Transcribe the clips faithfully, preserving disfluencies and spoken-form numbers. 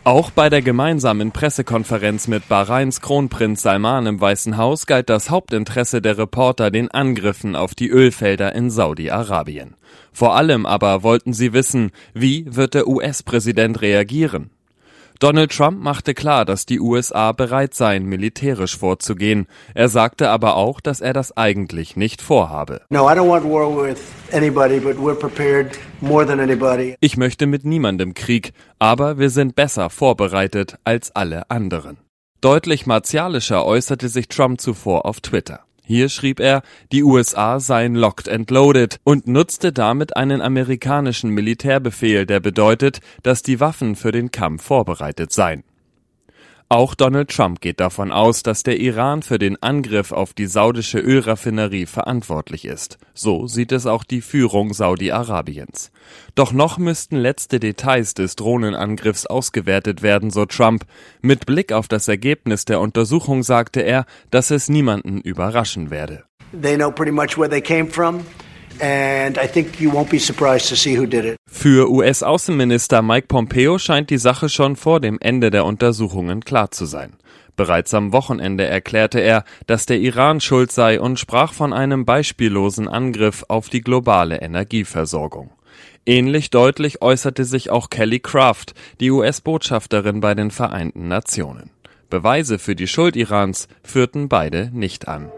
Auch bei der gemeinsamen Pressekonferenz mit Bahrains Kronprinz Salman im Weißen Haus galt das Hauptinteresse der Reporter den Angriffen auf die Ölfelder in Saudi-Arabien. Vor allem aber wollten sie wissen, wie wird der U S-Präsident reagieren? Donald Trump machte klar, dass die U S A bereit seien, militärisch vorzugehen. Er sagte aber auch, dass er das eigentlich nicht vorhabe. No, I don't want war with anybody, but we're prepared more than anybody. Ich möchte mit niemandem Krieg, aber wir sind besser vorbereitet als alle anderen. Deutlich martialischer äußerte sich Trump zuvor auf Twitter. Hier schrieb er, die U S A seien locked and loaded und nutzte damit einen amerikanischen Militärbefehl, der bedeutet, dass die Waffen für den Kampf vorbereitet seien. Auch Donald Trump geht davon aus, dass der Iran für den Angriff auf die saudische Ölraffinerie verantwortlich ist. So sieht es auch die Führung Saudi-Arabiens. Doch noch müssten letzte Details des Drohnenangriffs ausgewertet werden, so Trump. Mit Blick auf das Ergebnis der Untersuchung sagte er, dass es niemanden überraschen werde. They know pretty much where they came from. And I think you won't be surprised to see who did it. Für U S-Außenminister Mike Pompeo scheint die Sache schon vor dem Ende der Untersuchungen klar zu sein. Bereits am Wochenende erklärte er, dass der Iran schuld sei und sprach von einem beispiellosen Angriff auf die globale Energieversorgung. Ähnlich deutlich äußerte sich auch Kelly Craft, die U S-Botschafterin bei den Vereinten Nationen. Beweise für die Schuld Irans führten beide nicht an.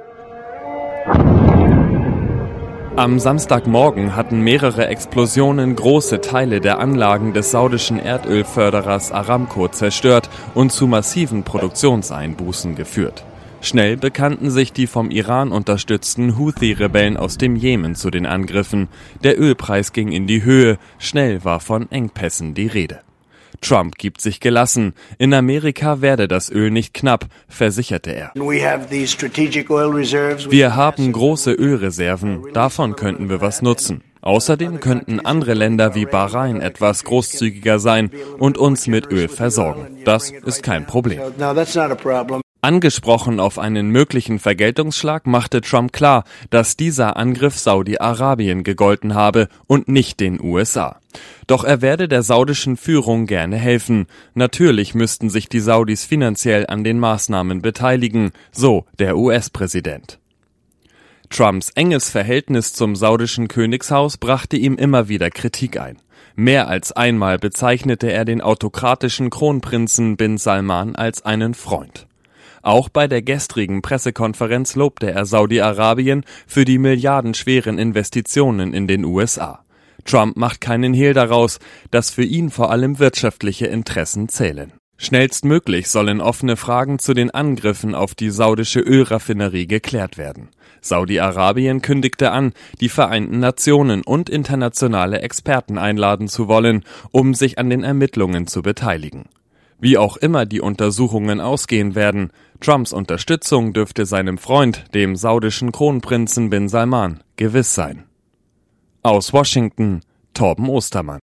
Am Samstagmorgen hatten mehrere Explosionen große Teile der Anlagen des saudischen Erdölförderers Aramco zerstört und zu massiven Produktionseinbußen geführt. Schnell bekannten sich die vom Iran unterstützten Houthi-Rebellen aus dem Jemen zu den Angriffen. Der Ölpreis ging in die Höhe, schnell war von Engpässen die Rede. Trump gibt sich gelassen. In Amerika werde das Öl nicht knapp, versicherte er. Wir haben große Ölreserven, davon könnten wir was nutzen. Außerdem könnten andere Länder wie Bahrain etwas großzügiger sein und uns mit Öl versorgen. Das ist kein Problem. Angesprochen auf einen möglichen Vergeltungsschlag machte Trump klar, dass dieser Angriff Saudi-Arabien gegolten habe und nicht den U S A. Doch er werde der saudischen Führung gerne helfen. Natürlich müssten sich die Saudis finanziell an den Maßnahmen beteiligen, so der U S-Präsident. Trumps enges Verhältnis zum saudischen Königshaus brachte ihm immer wieder Kritik ein. Mehr als einmal bezeichnete er den autokratischen Kronprinzen bin Salman als einen Freund. Auch bei der gestrigen Pressekonferenz lobte er Saudi-Arabien für die milliardenschweren Investitionen in den U S A. Trump macht keinen Hehl daraus, dass für ihn vor allem wirtschaftliche Interessen zählen. Schnellstmöglich sollen offene Fragen zu den Angriffen auf die saudische Ölraffinerie geklärt werden. Saudi-Arabien kündigte an, die Vereinten Nationen und internationale Experten einladen zu wollen, um sich an den Ermittlungen zu beteiligen. Wie auch immer die Untersuchungen ausgehen werden, Trumps Unterstützung dürfte seinem Freund, dem saudischen Kronprinzen bin Salman, gewiss sein. Aus Washington, Torben Ostermann.